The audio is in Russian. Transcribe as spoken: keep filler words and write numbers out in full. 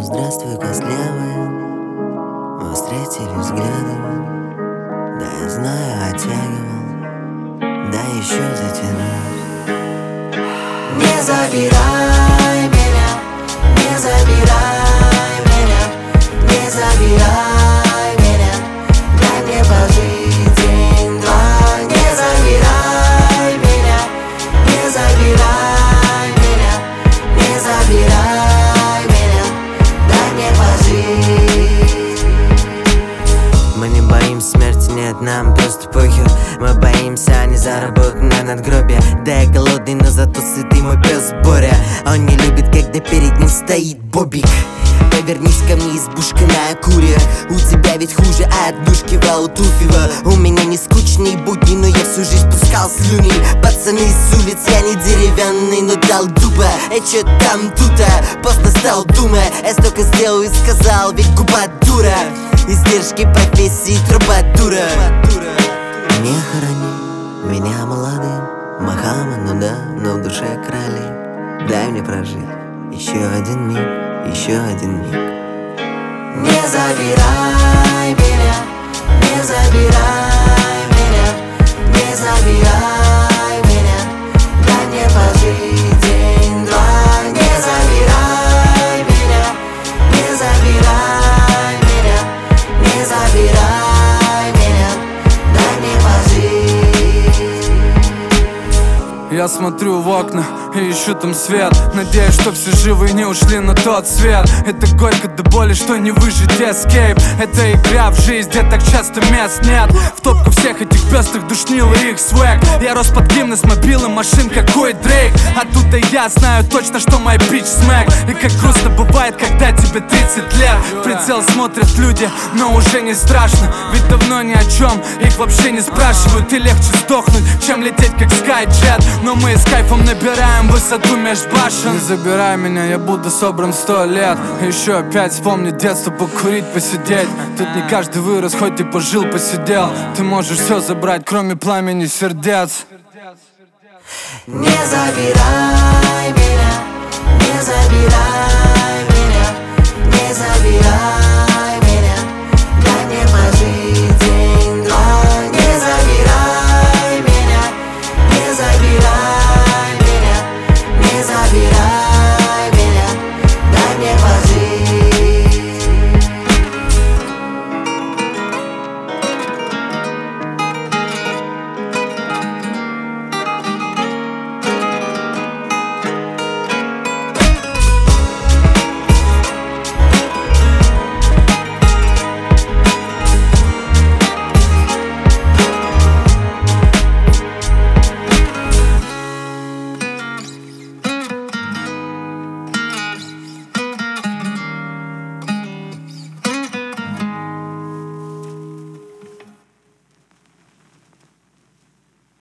здравствуй, костлявая. Мы встретились взглядами. Да, я знаю, оттягивал. Да, еще затянусь. Не забирай меня, не забирай меня, не забирай меня. Дай мне пожить день-два. Не забирай меня, не забирай меня, не забирай меня. Дай мне пожить. Мы не боимся смерти, нет, нам просто похер. Мы боимся, а не заработать на надгробие. Да, я голодный, но зато сытый мой пес Боря. Он не любит, когда перед ним стоит Бобик. Повернись ко мне, избушка на Акуре. У тебя ведь хуже от душки Валтуфева. У меня не скучные будни, но я всю жизнь пускал слюни. Пацаны с улиц, я не деревянный, но дал дуба. Э, чё там тута? Поздно стал думая. Я столько сделал и сказал, ведь губа дура. Издержки профессии трубадура. Не храни меня молодым Махама, ну да, но в душе кроли. Дай мне прожить еще один миг, еще один миг. Не забирай меня, не забирай меня, не забирай меня. Дай мне пожить день-два. Не забирай меня, не забирай меня, не забирай меня. Дай мне пожить. Я смотрю в окна и ищу там свет. Надеюсь, что все живы и не ушли на тот свет. Это горько до боли, что не выжить эскейп. Это игра в жизнь, где так часто мест нет. В топку всех этих пестрых душнил и их свэг. Я рос под гимны с мобилом, машин какой Дрейк. Оттуда я знаю точно, что мой бич смэк. И как грустно бывает, когда тебе тридцать лет. В прицел смотрят люди, но уже не страшно. Ведь давно ни о чем их вообще не спрашивают. И легче сдохнуть, чем лететь как скайджет. Но мы с кайфом набираем высоту меж башен. Не забирай меня, я буду собран сто лет. Еще опять вспомнить детство, покурить, посидеть. Тут не каждый вырос, хоть и пожил, посидел. Ты можешь все забрать, кроме пламени сердец. Не забирай меня, не забирай меня, не забирай.